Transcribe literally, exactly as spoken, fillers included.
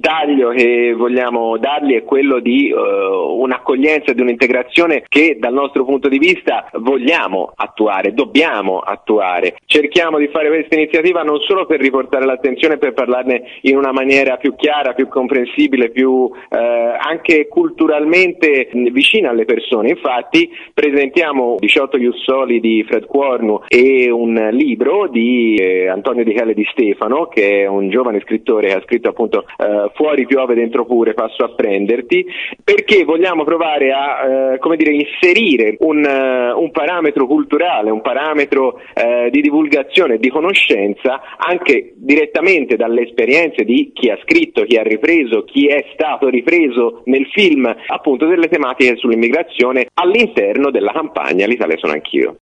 taglio che vogliamo dargli è quello di uh, un'accoglienza, di un'integrazione che dal nostro punto di vista vogliamo attuare, dobbiamo attuare. Cerchiamo di fare questa iniziativa non solo per riportare l'attenzione, per parlarne in una maniera più chiara, più comprensibile, più eh, anche culturalmente vicina alle persone. Infatti presentiamo diciotto Ius Soli di Fred Quornu e un libro di eh, Antonio Di Chele Di Stefano, che è un giovane scrittore che ha scritto appunto eh, Fuori piove dentro pure, passo a prenderti, perché vogliamo provare a eh, come dire, inserire un, uh, un parametro culturale, un parametro eh, di divulgazione, di conoscenza, anche direttamente dalle esperienze di chi ha scritto, chi ha ripreso, chi è stato ripreso nel film, appunto delle tematiche sull'immigrazione all'interno della campagna L'Italia sono anch'io.